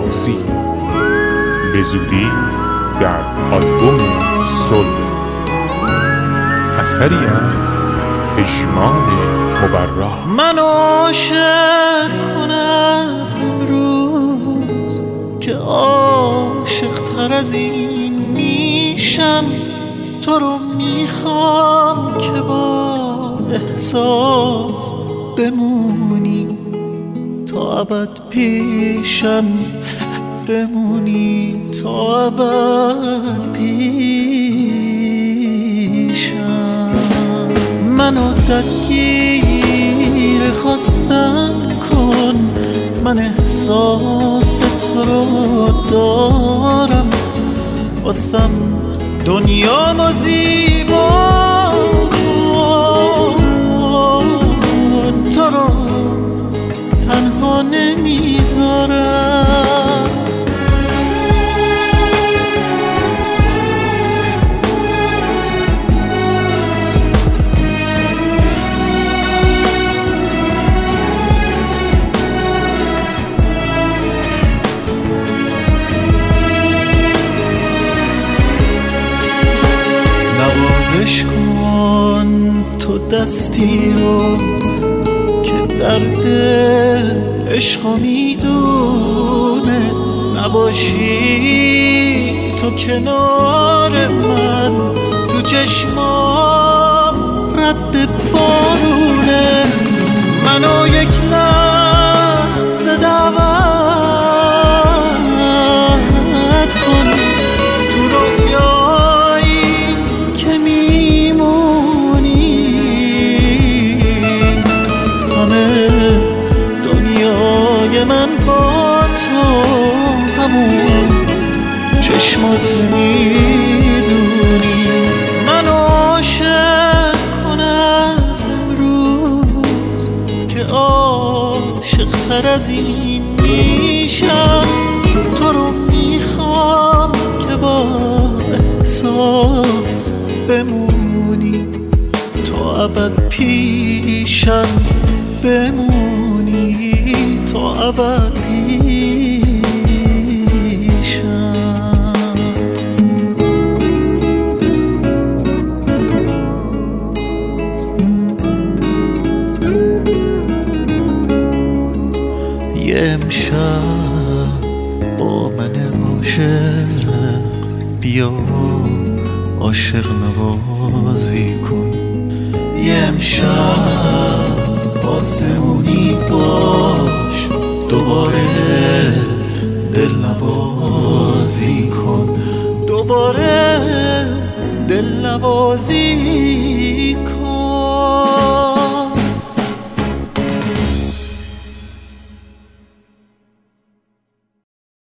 نوازی به زودی در آلبوم صلح، اثری از پژمان مبرا. من عاشق کن از امروز که عاشق تر از این میشم. تو رو میخوام که با احساس بمونی تا ابد پیشم، بمونی تا ابد پیشم. منو درگیر خواستن کن، من احساس تو رو دارم، واسم دنیامو زیبا کن. تو رو تنها نمیذارم. نوازش کن تو دستی رو که درد عشقو میدونه، نباشی تو کنار من، تو چشمام رد بارونه. منو یک لحظه دعوت کن تو رویایی که میمونی. همه دنیای من با تو همون چشمات میدونی. من عاشق کن از امروز که عاشق تر از این میشم. تو رو میخوام که با احساس بمونی تا ابد پیشم، بمونی تا ابد پیشم. یه امشب با من عاشق بیا عاشق نوازی کن. یه امشب آسمونی باش، دوباره دل نوازی کن، دوباره دل نوازی